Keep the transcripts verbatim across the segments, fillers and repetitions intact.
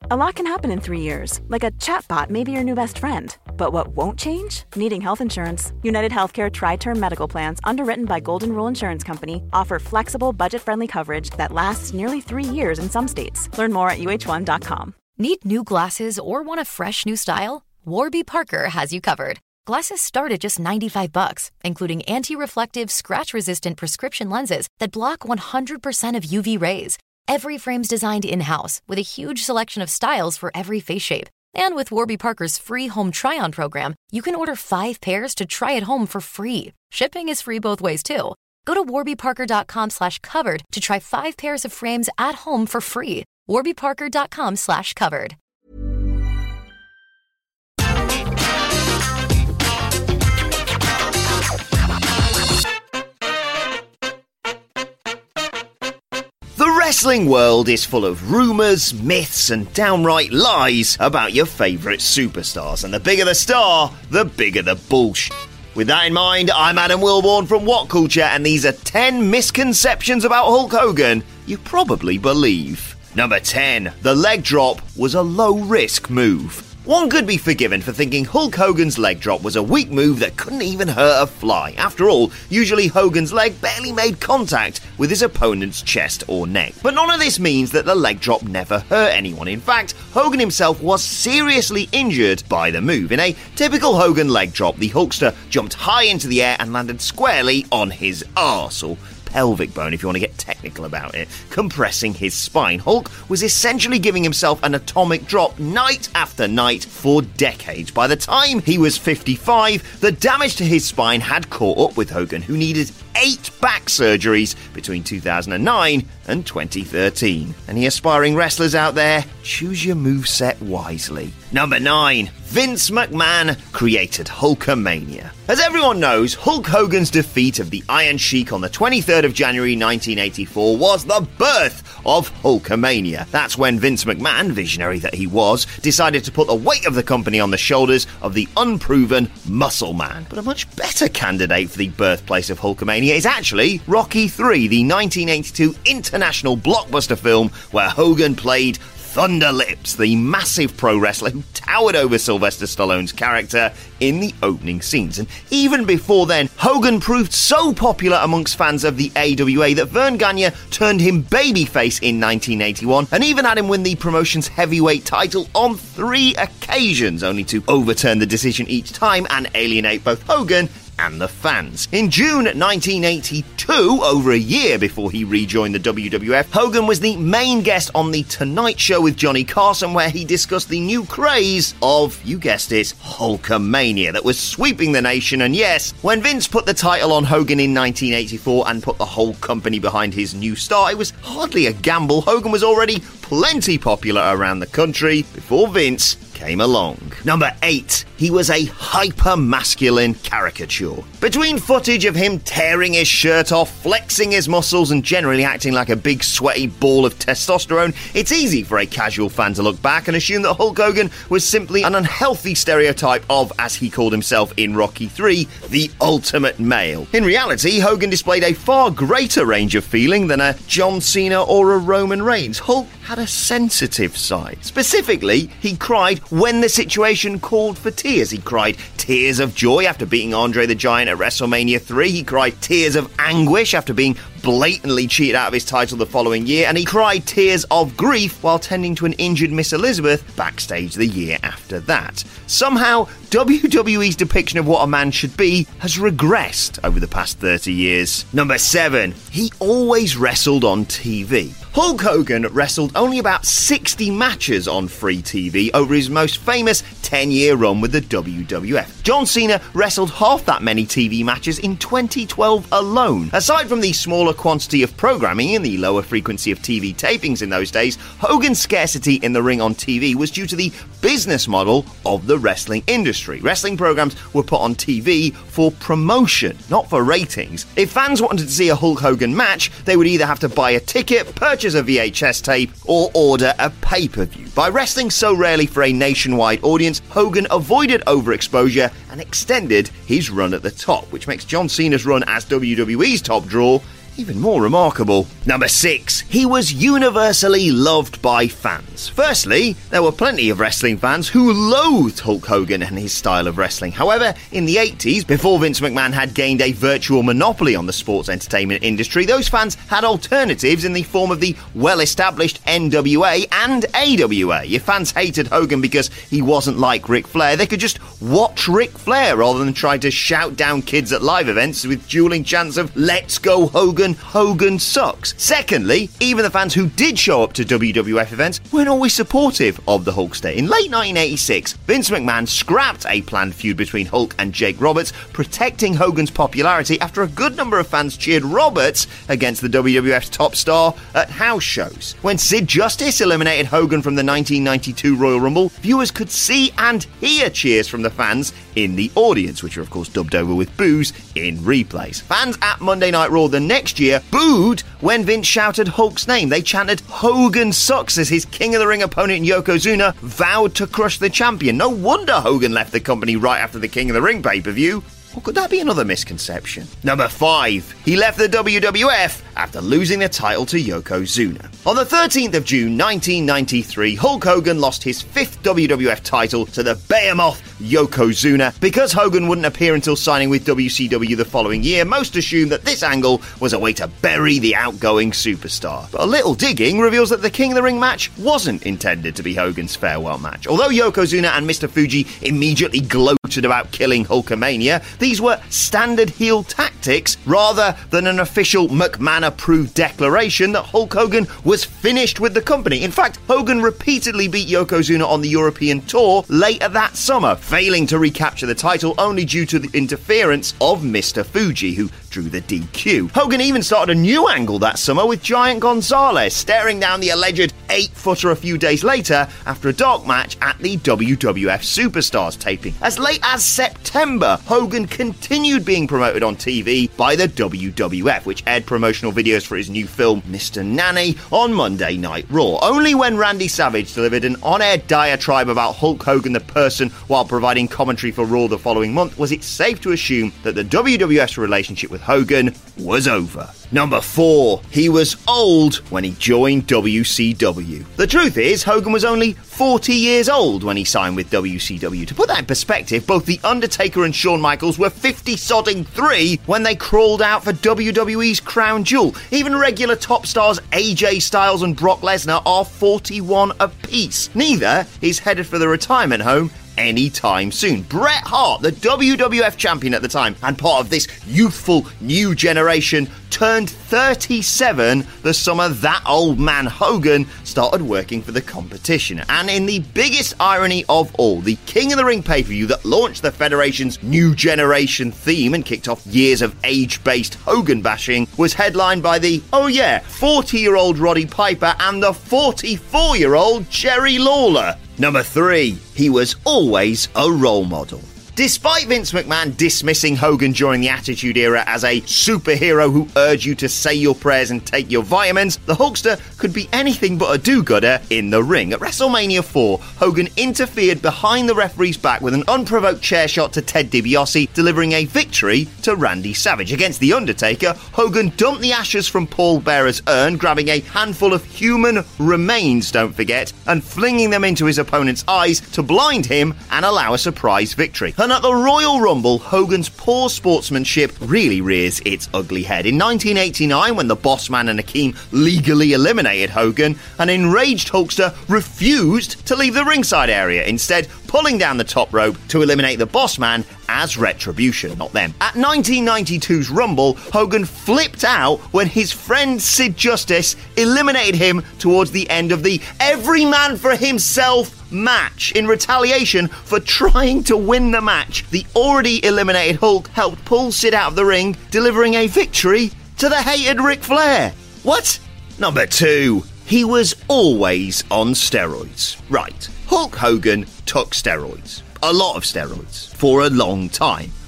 A lot can happen in three years, like a chatbot may be your new best friend. But what won't change? Needing health insurance. United Healthcare Tri-Term Medical Plans, underwritten by Golden Rule Insurance Company, offer flexible, budget-friendly coverage that lasts nearly three years in some states. Learn more at U H one dot com. Need new glasses or want a fresh new style? Warby Parker has you covered. Glasses start at just ninety-five bucks, including anti-reflective, scratch-resistant prescription lenses that block one hundred percent of U V rays. Every frame's designed in-house with a huge selection of styles for every face shape. And with Warby Parker's free home try-on program, you can order five pairs to try at home for free. Shipping is free both ways, too. Go to warbyparker.com slash covered to try five pairs of frames at home for free. warbyparker.com slash covered. The wrestling world is full of rumours, myths and downright lies about your favourite superstars, and the bigger the star, the bigger the bullshit. With that in mind, I'm Adam Wilborn from What Culture, and these are ten misconceptions about Hulk Hogan you probably believe. Number ten. The leg drop was a low-risk move. One could be forgiven for thinking Hulk Hogan's leg drop was a weak move that couldn't even hurt a fly. After all, usually Hogan's leg barely made contact with his opponent's chest or neck. But none of this means that the leg drop never hurt anyone. In fact, Hogan himself was seriously injured by the move. In a typical Hogan leg drop, the Hulkster jumped high into the air and landed squarely on his arse, or pelvic bone if you want to get technical about it, compressing his spine. Hulk was essentially giving himself an atomic drop night after night for decades. By the time he was fifty-five, the damage to his spine had caught up with Hogan, who needed eight back surgeries between two thousand nine and twenty thirteen. Any aspiring wrestlers out there? Choose your moveset wisely. Number nine. Vince McMahon created Hulkamania. As everyone knows, Hulk Hogan's defeat of the Iron Sheik on the twenty-third of January nineteen eighty-four was the birth of Hulkamania. That's when Vince McMahon, visionary that he was, decided to put the weight of the company on the shoulders of the unproven Muscle Man. But a much better candidate for the birthplace of Hulkamania is actually Rocky three, the nineteen eighty-two international blockbuster film where Hogan played Thunder Lips, the massive pro wrestler who towered over Sylvester Stallone's character in the opening scenes. And even before then, Hogan proved so popular amongst fans of the A W A that Verne Gagne turned him babyface in nineteen eighty-one and even had him win the promotion's heavyweight title on three occasions, only to overturn the decision each time and alienate both Hogan and the fans. In June nineteen eighty-two, over a year before he rejoined the W W F, Hogan was the main guest on The Tonight Show with Johnny Carson, where he discussed the new craze of, you guessed it, Hulkamania that was sweeping the nation. And yes, when Vince put the title on Hogan in nineteen eighty-four and put the whole company behind his new star, it was hardly a gamble. Hogan was already plenty popular around the country before Vince came along. Number eight. He was a hyper-masculine caricature. Between footage of him tearing his shirt off, flexing his muscles, and generally acting like a big sweaty ball of testosterone, it's easy for a casual fan to look back and assume that Hulk Hogan was simply an unhealthy stereotype of, as he called himself in Rocky three, the ultimate male. In reality, Hogan displayed a far greater range of feeling than a John Cena or a Roman Reigns. Hulk had a sensitive side. Specifically, he cried when the situation called for tears. He cried tears of joy after beating Andre the Giant at WrestleMania three. He cried tears of anguish after being blatantly cheated out of his title the following year. And he cried tears of grief while tending to an injured Miss Elizabeth backstage the year after that. Somehow, W W E's depiction of what a man should be has regressed over the past thirty years. Number seven. He always wrestled on T V. Hulk Hogan wrestled only about sixty matches on free T V over his most famous ten-year run with the W W F. John Cena wrestled half that many T V matches in twenty twelve alone. Aside from the smaller quantity of programming and the lower frequency of T V tapings in those days, Hogan's scarcity in the ring on T V was due to the business model of the wrestling industry. Wrestling programs were put on T V for promotion, not for ratings. If fans wanted to see a Hulk Hogan match, they would either have to buy a ticket, purchase a V H S tape, or order a pay-per-view. By wrestling so rarely for a nationwide audience, Hogan avoided overexposure and extended his run at the top, which makes John Cena's run as W W E's top draw even more remarkable. Number six, he was universally loved by fans. Firstly, there were plenty of wrestling fans who loathed Hulk Hogan and his style of wrestling. However, in the eighties, before Vince McMahon had gained a virtual monopoly on the sports entertainment industry, those fans had alternatives in the form of the well-established N W A and A W A. If fans hated Hogan because he wasn't like Ric Flair, they could just watch Ric Flair rather than try to shout down kids at live events with dueling chants of "Let's go Hogan, Hogan sucks." Secondly, even the fans who did show up to W W F events weren't always supportive of the Hulkster. In late nineteen eighty-six, Vince McMahon scrapped a planned feud between Hulk and Jake Roberts, protecting Hogan's popularity after a good number of fans cheered Roberts against the W W F's top star at house shows. When Sid Justice eliminated Hogan from the nineteen ninety-two Royal Rumble, viewers could see and hear cheers from the fans in the audience, which are of course dubbed over with boos in replays. Fans at Monday Night Raw the next year booed when Vince shouted Hulk's name. They chanted "Hogan sucks" as his King of the Ring opponent Yokozuna vowed to crush the champion. No wonder Hogan left the company right after the King of the Ring pay-per-view. Or could that be another misconception? Number five, he left the W W F after losing the title to Yokozuna. On the thirteenth of June nineteen ninety-three, Hulk Hogan lost his fifth W W F title to the Behemoth Yokozuna. Because Hogan wouldn't appear until signing with W C W the following year, most assumed that this angle was a way to bury the outgoing superstar. But a little digging reveals that the King of the Ring match wasn't intended to be Hogan's farewell match. Although Yokozuna and Mister Fuji immediately gloated about killing Hulkamania, these were standard heel tactics rather than an official McMahon-approved declaration that Hulk Hogan was finished with the company. In fact, Hogan repeatedly beat Yokozuna on the European tour later that summer, failing to recapture the title only due to the interference of Mister Fuji, who drew the D Q. Hogan even started a new angle that summer with Giant Gonzalez, staring down the alleged eight-footer a few days later after a dark match at the W W F Superstars taping. As late as September, Hogan continued being promoted on T V by the W W F, which aired promotional videos for his new film, Mister Nanny, on Monday Night Raw. Only when Randy Savage delivered an on-air diatribe about Hulk Hogan the person while providing commentary for Raw the following month was it safe to assume that the W W F's relationship with Hogan was over. Number four, he was old when he joined W C W. The truth is, Hogan was only forty years old when he signed with W C W. To put that in perspective, both The Undertaker and Shawn Michaels were fifty-sodding three when they crawled out for W W E's crown jewel. Even regular top stars A J Styles and Brock Lesnar are forty-one apiece. Neither is headed for the retirement home anytime soon. Bret Hart, the W W F champion at the time and part of this youthful new generation, turned thirty-seven the summer that old man Hogan started working for the competition. And in the biggest irony of all, the King of the Ring pay-per-view that launched the Federation's new generation theme and kicked off years of age-based Hogan bashing was headlined by the, oh yeah, forty-year-old Roddy Piper and the forty-four-year-old Jerry Lawler. Number three, he was always a role model. Despite Vince McMahon dismissing Hogan during the Attitude Era as a superhero who urged you to say your prayers and take your vitamins, the Hulkster could be anything but a do-gooder in the ring. At WrestleMania four, Hogan interfered behind the referee's back with an unprovoked chair shot to Ted DiBiase, delivering a victory to Randy Savage. Against The Undertaker, Hogan dumped the ashes from Paul Bearer's urn, grabbing a handful of human remains, don't forget, and flinging them into his opponent's eyes to blind him and allow a surprise victory. And at the Royal Rumble, Hogan's poor sportsmanship really rears its ugly head. In nineteen eighty-nine, when the Bossman and Akeem legally eliminated Hogan, an enraged Hulkster refused to leave the ringside area, instead pulling down the top rope to eliminate the Bossman as retribution, not them. At nineteen ninety-two's Rumble, Hogan flipped out when his friend Sid Justice eliminated him towards the end of the Every Man for Himself match. In retaliation for trying to win the match, the already eliminated Hulk helped pull Sid out of the ring, delivering a victory to the hated Ric Flair. What? Number two, he was always on steroids. Right, Hulk Hogan took steroids. A lot of steroids. For a long time.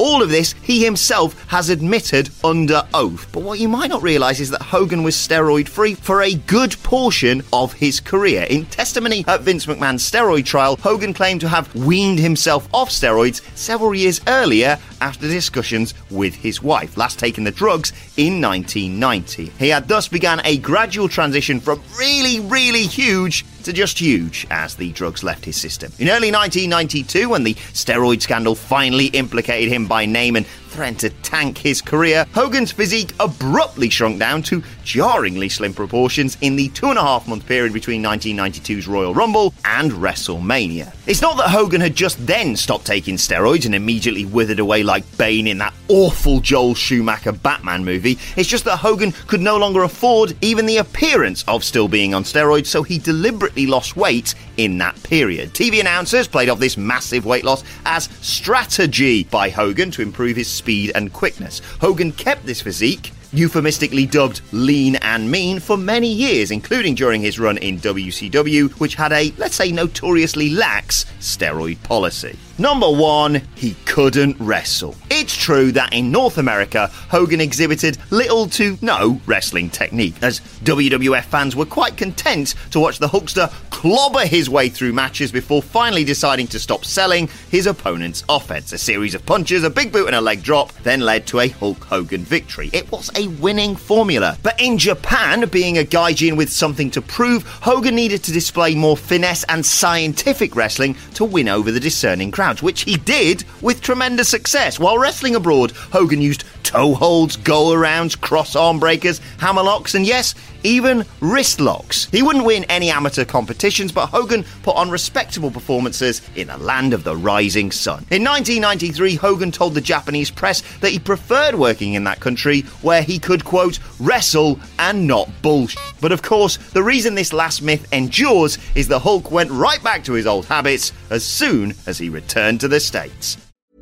All of this he himself has admitted under oath. But what you might not realise is that Hogan was steroid-free for a good portion of his career. In testimony at Vince McMahon's steroid trial, Hogan claimed to have weaned himself off steroids several years earlier after discussions with his wife, last taking the drugs in nineteen ninety. He had thus began a gradual transition from really, really huge to just huge as the drugs left his system. In early nineteen ninety-two, when the steroid scandal finally implicated him by name and threatened to tank his career, Hogan's physique abruptly shrunk down to jarringly slim proportions in the two and a half month period between nineteen ninety-two's Royal Rumble and WrestleMania. It's not that Hogan had just then stopped taking steroids and immediately withered away like Bane in that awful Joel Schumacher Batman movie. It's just that Hogan could no longer afford even the appearance of still being on steroids, so he deliberately lost weight in that period. T V announcers played off this massive weight loss as strategy by Hogan to improve his speed and quickness. Hogan kept this physique, euphemistically dubbed lean and mean, for many years, including during his run in W C W, which had a, let's say, notoriously lax steroid policy. Number one, he couldn't wrestle. It's true that in North America, Hogan exhibited little to no wrestling technique, as W W F fans were quite content to watch the Hulkster clobber his way through matches before finally deciding to stop selling his opponent's offense. A series of punches, a big boot and a leg drop then led to a Hulk Hogan victory. It was a winning formula. But in Japan, being a gaijin with something to prove, Hogan needed to display more finesse and scientific wrestling to win over the discerning crowds, which he did with tremendous success. While wrestling abroad, Hogan used toe holds, go-arounds, cross-arm breakers, hammerlocks, and yes, even wrist locks. He wouldn't win any amateur competitions, but Hogan put on respectable performances in the land of the rising sun. In nineteen ninety-three, Hogan told the Japanese press that he preferred working in that country where he could, quote, wrestle and not bullshit. But of course, the reason this last myth endures is the Hulk went right back to his old habits as soon as he returned to the States.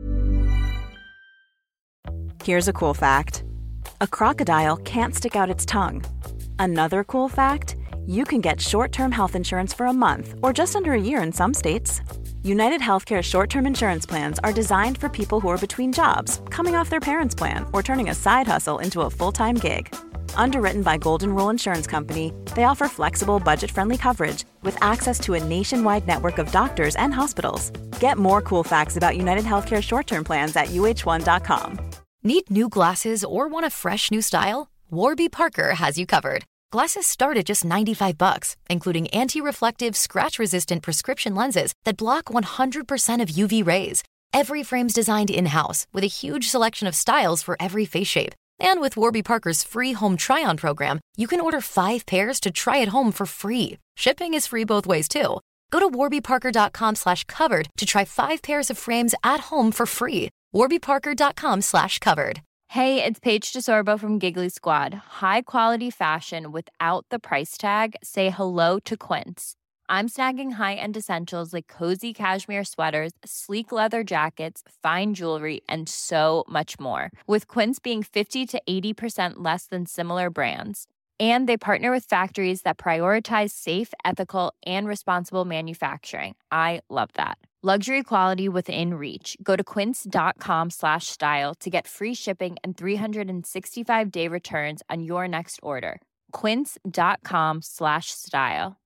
Here's a cool fact. A crocodile can't stick out its tongue. Another cool fact, you can get short-term health insurance for a month or just under a year in some states. United Healthcare short-term insurance plans are designed for people who are between jobs, coming off their parents' plan, or turning a side hustle into a full-time gig. Underwritten by Golden Rule Insurance Company, they offer flexible, budget-friendly coverage with access to a nationwide network of doctors and hospitals. Get more cool facts about United Healthcare short-term plans at U H one dot com. Need new glasses or want a fresh new style? Warby Parker has you covered. Glasses start at just ninety-five bucks, including anti-reflective, scratch-resistant prescription lenses that block one hundred percent of U V rays. Every frame's designed in-house with a huge selection of styles for every face shape. And with Warby Parker's free home try-on program, you can order five pairs to try at home for free. Shipping is free both ways, too. Go to warbyparker.com slash covered to try five pairs of frames at home for free. warbyparker.com slash covered. Hey, it's Paige DeSorbo from Giggly Squad. High quality fashion without the price tag. Say hello to Quince. I'm snagging high-end essentials like cozy cashmere sweaters, sleek leather jackets, fine jewelry, and so much more. With Quince being fifty to eighty percent less than similar brands. And they partner with factories that prioritize safe, ethical, and responsible manufacturing. I love that. Luxury quality within reach. Go to quince.com slash style to get free shipping and three sixty-five day returns on your next order. Quince.com slash style.